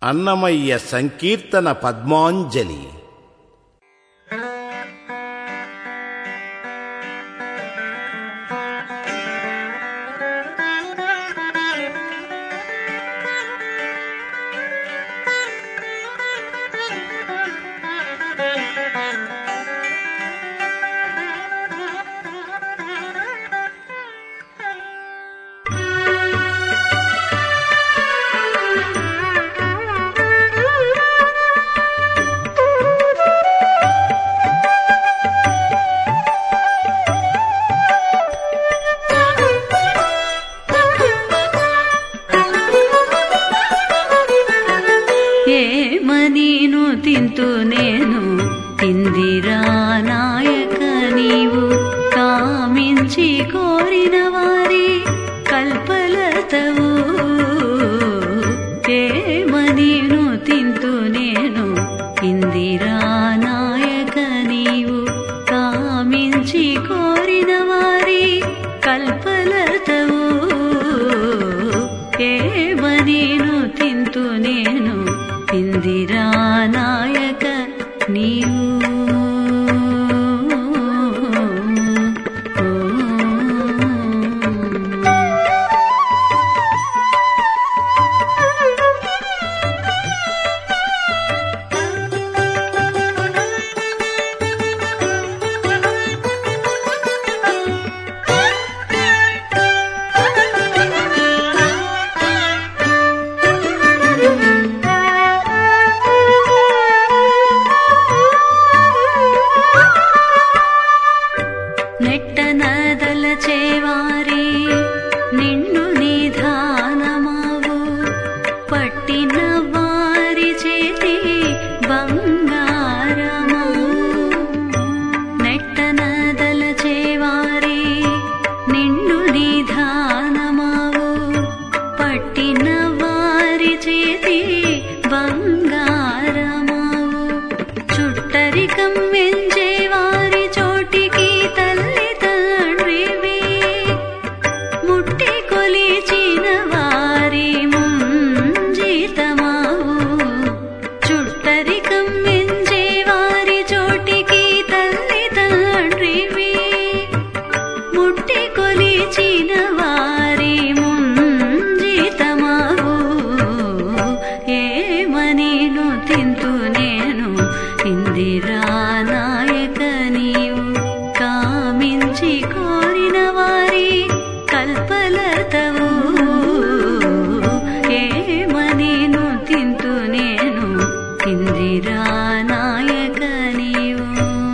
అన్నమయ్య సంకీర్తన పద్మాంజలి. ఏమనీను తింతు నేను ఇందిరా నాయక నీవు కామించి కోరిన వారి కల్పలతవు. ఏమనీను తింతు నేను ఇందిరా నాయక నీవు కామించి కోరిన వారి కల్పలతవు. ఏమనీను తింతు నేను ఇందిరా నాయక నీవు. నెట్టనదలచేవారి నిన్ను నిధానమావు పట్టిన వారి చేతి బంగారమావు. నెట్టనదలచేవారి నిన్ను నిధానమావు పట్టిన వారి చేతి బంగారమావు. చుట్టరికం వెంచేవారి చోటికి తల్లి తండ్రివి ముట్టి కొలిచిన వారి ముంజితమావు. చుట్టరికం వెంచేవారి చోటికి తల్లి తండ్రివి ముట్టి కొలిచిన వారి ముంజితమావు. ఏమనీను తింతు నేను ఇందిరా నాయక నీవు కామించి కోరిన వారి కల్పలతవు. ఏమనీను తింతు నేను ఇందిరా నాయక నీవు.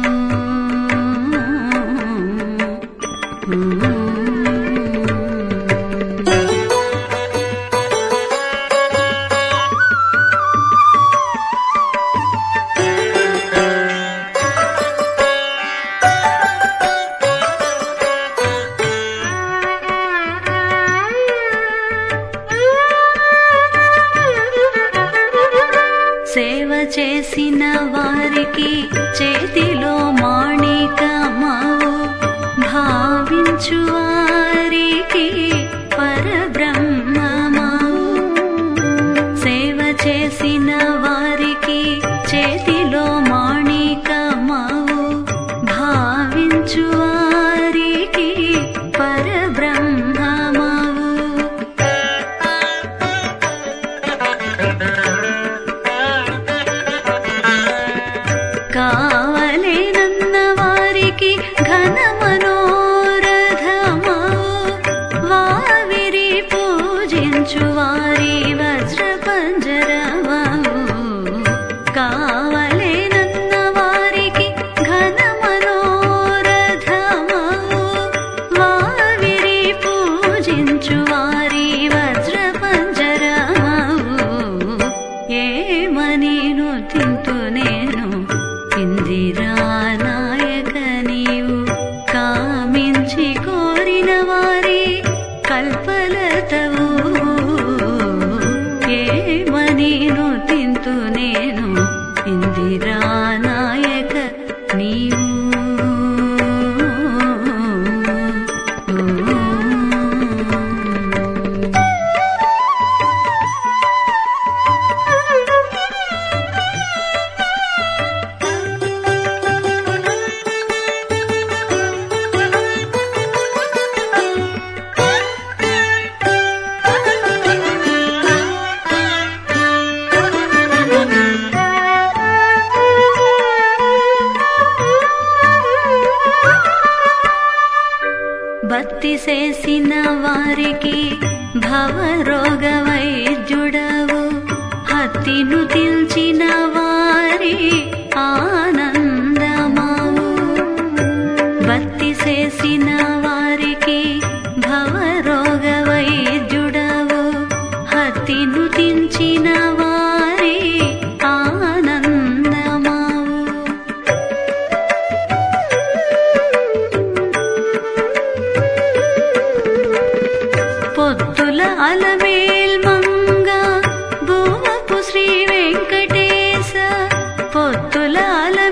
సేవ చేసిన వారికి చేతిలో మాణికమావు భావించు వారికి పరబ్రహ్మమావు. సేవ చేసిన వారికి చేతిలో మాణికమావు భావించు వారికి పరబ్రహ్మమావు. కావలేనన్న వారికి ఘన మనోరథమావు వావిరి పూజించు వారి వజ్రపంజరమావు. కావలేనన్న వారికి ఘన మనోరథమావు వావిరి పూజించు వారి వజ్రపంజరమావు. ఏమనీను తింతు నేను ఇందిరా నాయక నీవు కామించి కోరిన వారి కల్పలతవు. ఏమనీను తింతు నేను ఇందిరా నాయక నీవు. చేసిన వారికి భవరోగ వైద్యుడవు హత్తిను తిల్చిన వారి ఆనందమావు భక్తి చేసిన వారికి భవరోగ వైద్యుడవు హత్తిను తిల్చిన వారి ఆనందమావు పొత్తుల అలమేల్మంగ భూవపు శ్రీ వెంకటేశ పొత్తుల